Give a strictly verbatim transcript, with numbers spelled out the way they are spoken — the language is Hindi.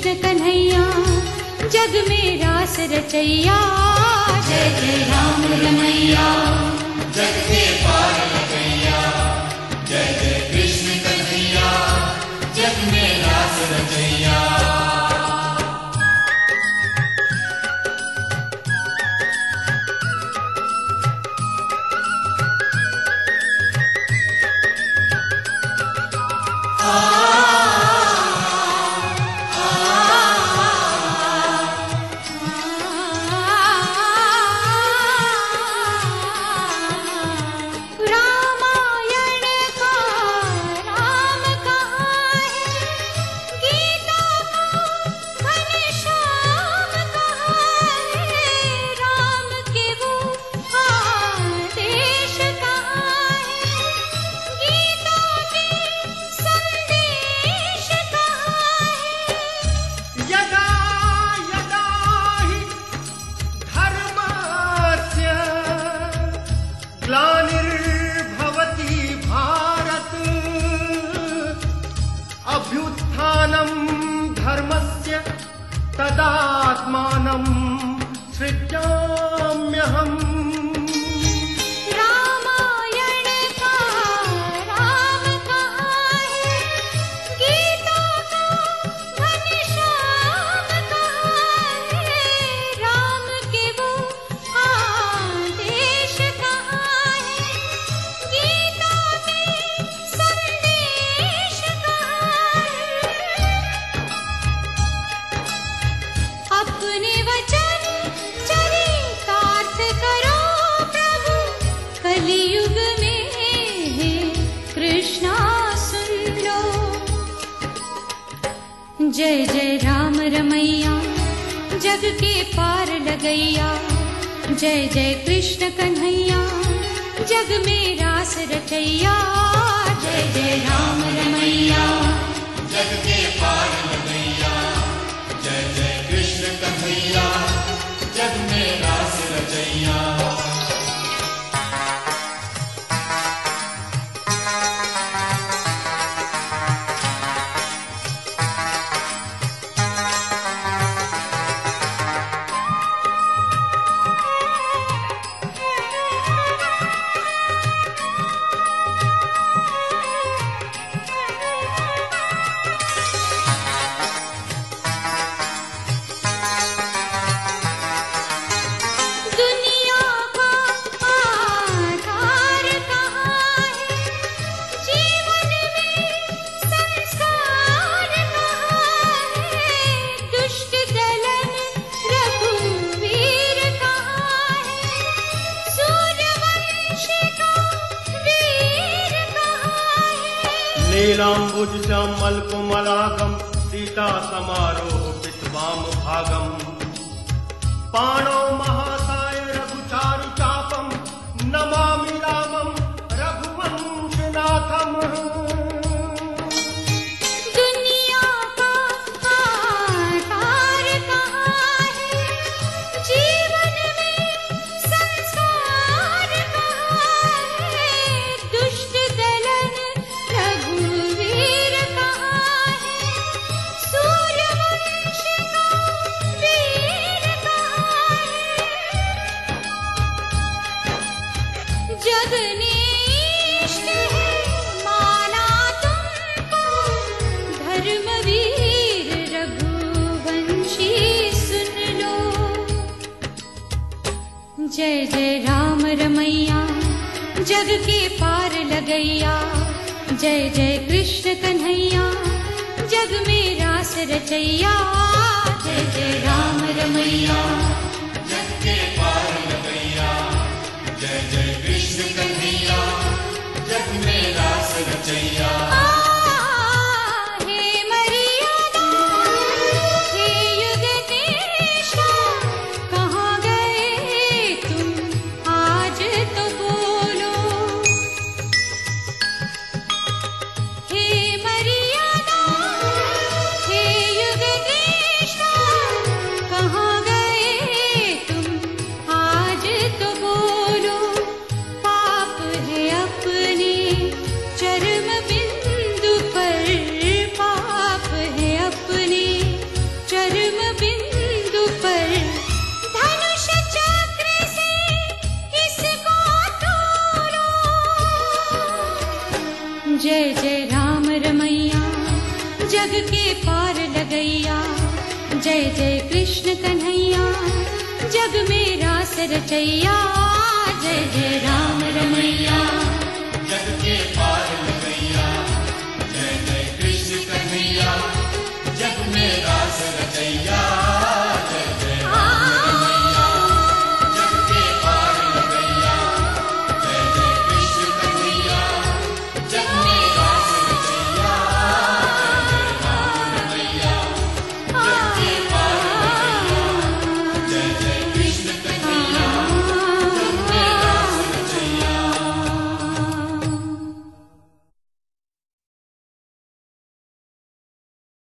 कृष्ण कन्हैया जग में रास रचैया। जय जय राम रमैया जग के पार लगैया। जय जय कृष्ण कन्हैया जग में रास रचैया। धर्मस्य तदात्मानं सृजाम्यहम्। रामायण का राम कहाँ है, गीता का घनश्याम कहाँ है, राम के वो आदेश कहाँ है, गीता में संदेश कहाँ है। अपने वचन चरितार्थ करो प्रभु, कलियुग में कृष्णा सुन लो। जय जय राम रमैया जग के पार लगैया। जय जय कृष्ण कन्हैया जग में रास रचैया। जय जय राम रमैया जग के पार लगैया। जय जय कृष्ण कन्हैया जग में रास रचैया। नीलाम्बुज श्यामल कुमलागम सीता समारोह पितवाम भागम। पाणौ महासाय रघुचारु चापम नमामि रामम रघुवंशनाथम। दुनिया का आधार कहाँ है, जीवन में संस्कार कहाँ है, दुष्ट दलन रघुवीर कहाँ है, सूर्यवंश का वीर कहाँ है। जगने इष्ट है माना तुमको, धर्मवीर रघुवंशी सुन लो। जय जय राम रमैया जग के पार लगैया। जय जय कृष्ण कन्हैया जग में रास रचैया। जय जय राम रमैया जग के पार लगैया। जय जय कृष्ण कन्हैया जग में रास रचैया। हे मर्यादा हे युगनेशा, कहाँ गए तुम आज तो बोलो। हे मर्यादा हे युगनेशा, कहाँ गए जग के पार लगैया। जय जय कृष्ण कन्हैया, जग में रास रचैया। जय जय राम रमैया, जग के पार